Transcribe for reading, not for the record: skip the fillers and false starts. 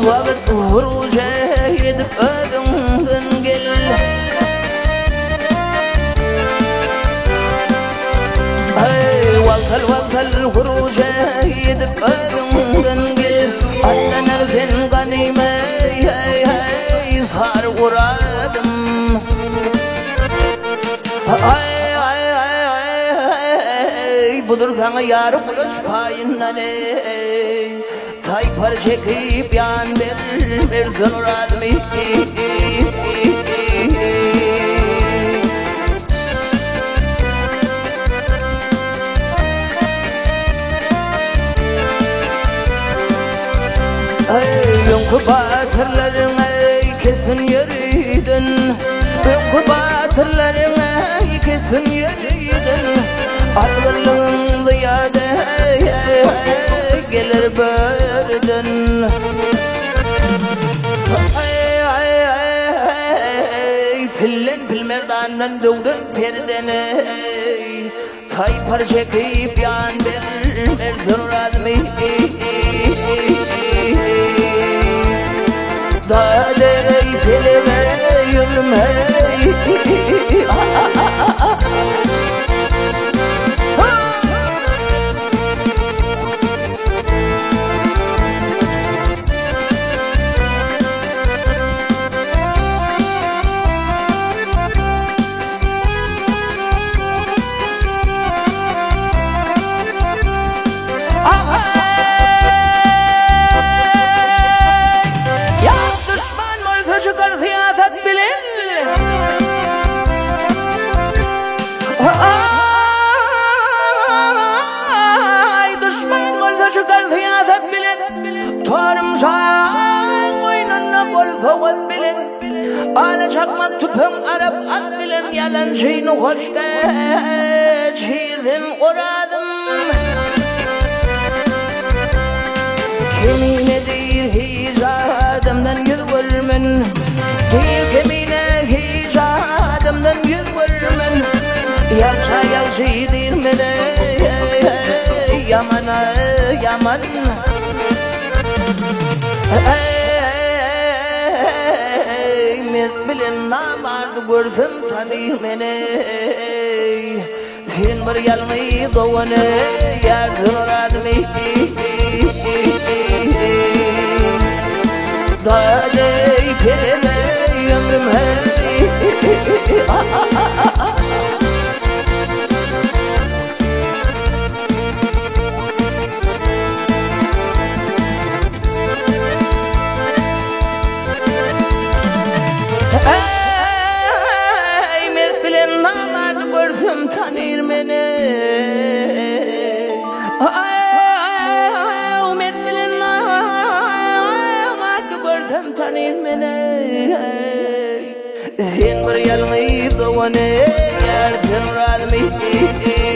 vakit huruca edip ödümden gel. Valtal huruca edip ödümden gel. Atlanır sen ganime sar uradım. Budur sana yarı kılıç payından tay parça kıyıp yan versin urazmi. Yonkı batırların kesin yürüydün. Yonkı batırların kesin yürüydün. Algırlığın ziyade gelir bördün. Pillen pilmerdandan doğdun perdene tay parça kıyıp yan versin urazmi. Dağday peleme yürüme. Alacakma tüpüm Arap at bilen yalan şeyini hoşta çiğdim oradım. Kemine değil hiç adamdan yüz vurmen. Değil kemine hiç adamdan yüz vurmen. Yalça yalçı dirmene yamana yaman. Bilen namardı görsem tanır mene. Sen bir yalmayı doğanı yardın uradmi. Dağday peleme ömrüm hey. Tanır mene Ömer bilen namardı görsem tanır mene. Sen bir yalmayı doğanı yersin uradmi.